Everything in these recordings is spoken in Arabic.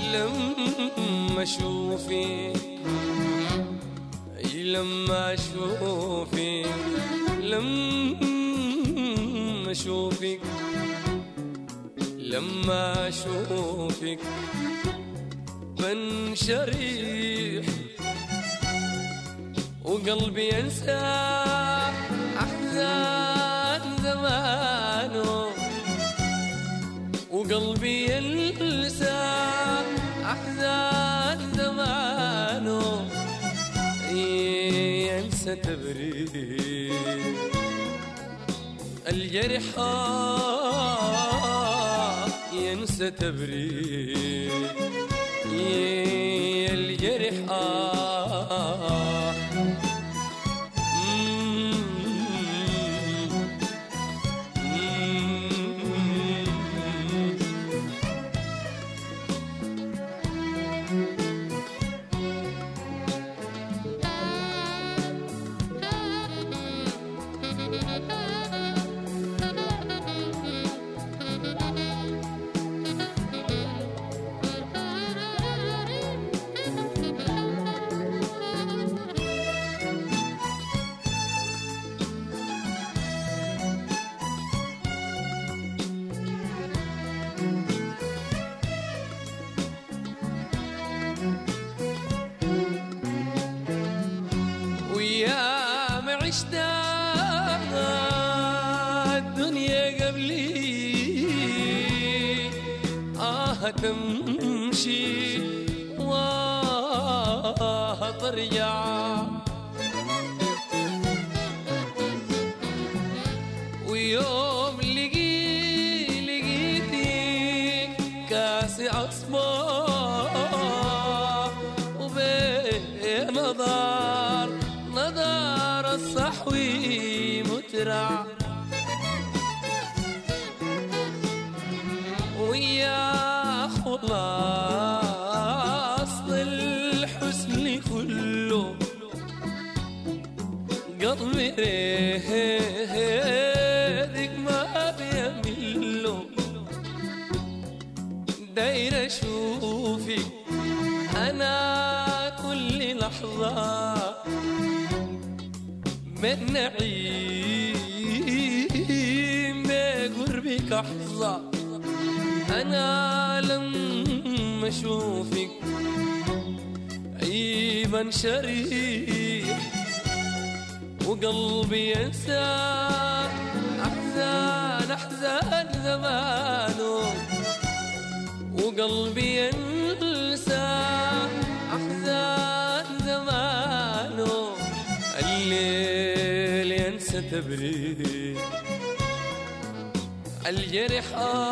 لما اشوفك لما اشوفك لما اشوفك لما اشوفك بنشرح وقلبي ينسى احزان زمانه وقلبي ينسى احزان زمانه ينسى تبريد الجرح ينسى تبريد الجرح ويا ما عشت الدنيا قبلي تمشي وترجع ويوم لقيتك كاس أصفى وبين نظر الصحوي مترع ويا خلاص الحسن كله قلبي ريدك ما بيمله داير اشوفك انا كل لحظة من نعيم بقربك احظى أنا لما أشوفك عيبا شريح وقلبي ينسى أحزان زمانه وقلبي ينسى أحزان زمانه الليل ينسى تبريد الجرح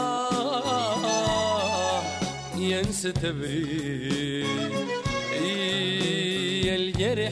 ينسى تبريد الجرح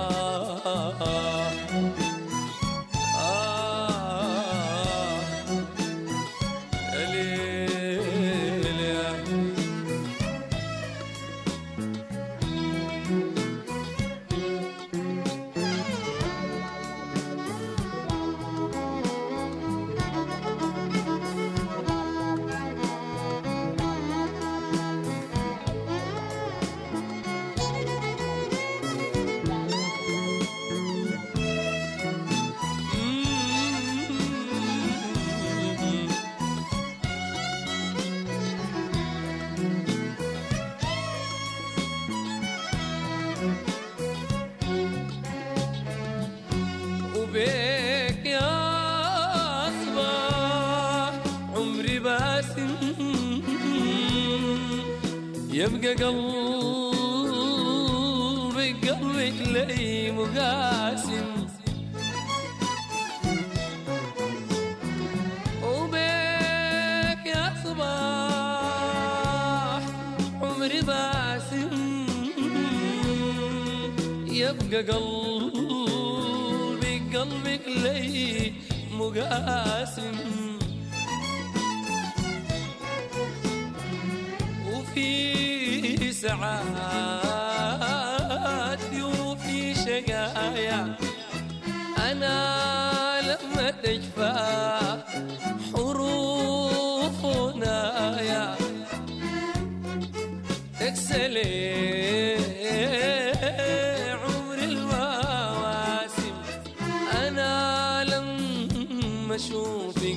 وبيك يا صباح عمري باسم يبقى قلبك لي مقاسم وبيك يا صباح عمري باسم يبقى قلبك لي مقاسم وفي سعادتي وفي شقايا أنا لما تجفى حروف ونايا ينسى ليه عمر المواسم. أنا لما أشوفك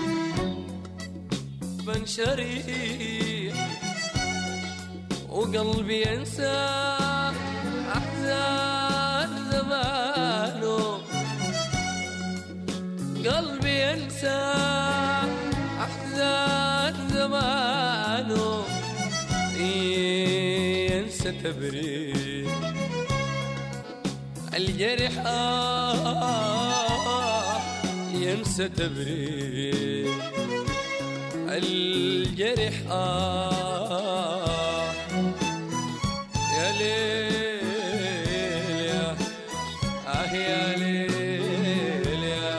بنشرح وقلبي ينسى أحزان زمانه. قلبي ينسى أحزان زمانه، ينسى تبريد الجرح ينسى تبريد الجرح يا ليل يا يا ليل يا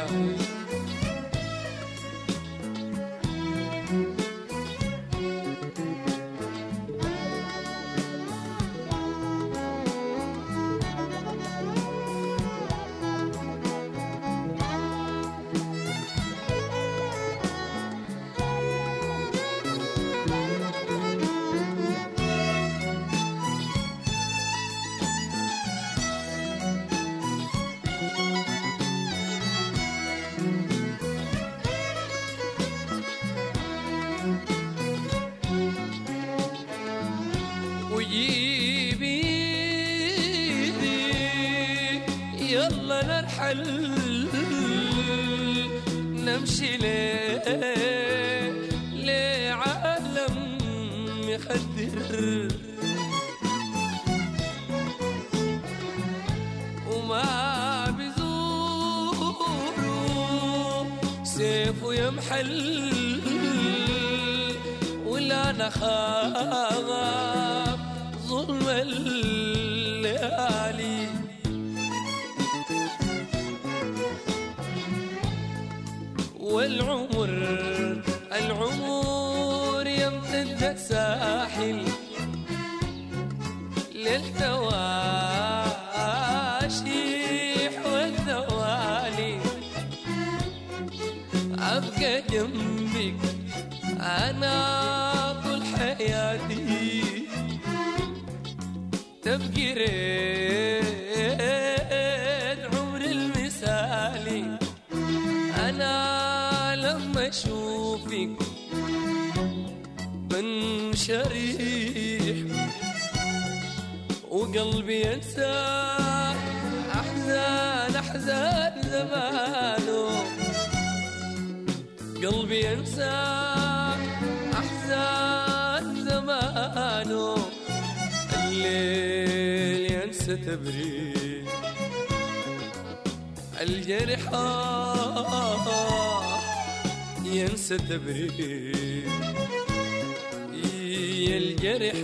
وجيبي يلا نرحل نمشي لعالم يخدر وما بزوره سيف يمحل ولا نخاف ظلم الليالي. والعمر يمتد ساحل للتواشيح والدوالي. أبقى جنبك أنا طول حياتي، تبقي ريت عمر المثالي. أنا لما أشوفك بنشرح وقلبي ينسى أحزان زمانه. قلبي ينسى أحزان زمانه. الليل ينسى تبريد الجرح ينسى تبريد الجرح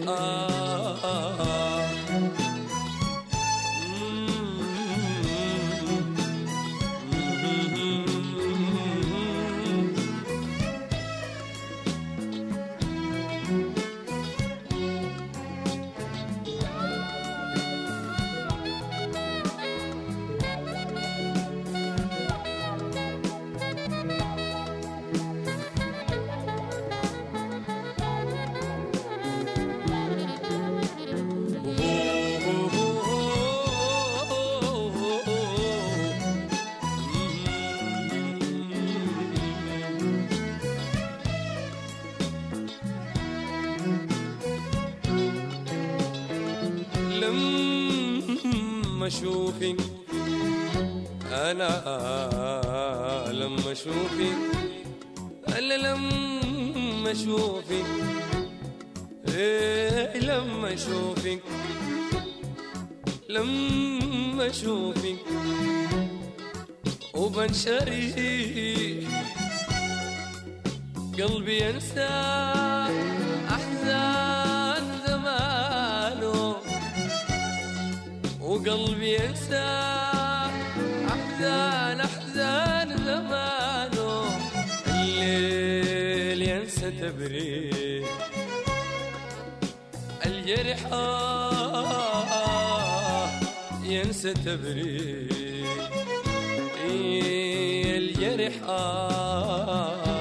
لما أشوفك أنا لما أشوفك لما أشوفك لما أشوفك لما أشوفك وبنشرح قلبي ينسى أحزان زمانه. وقلبي ينسى أحزان زمانه. الليل ينسى تبريد الجرح ينسى تبريد الجرح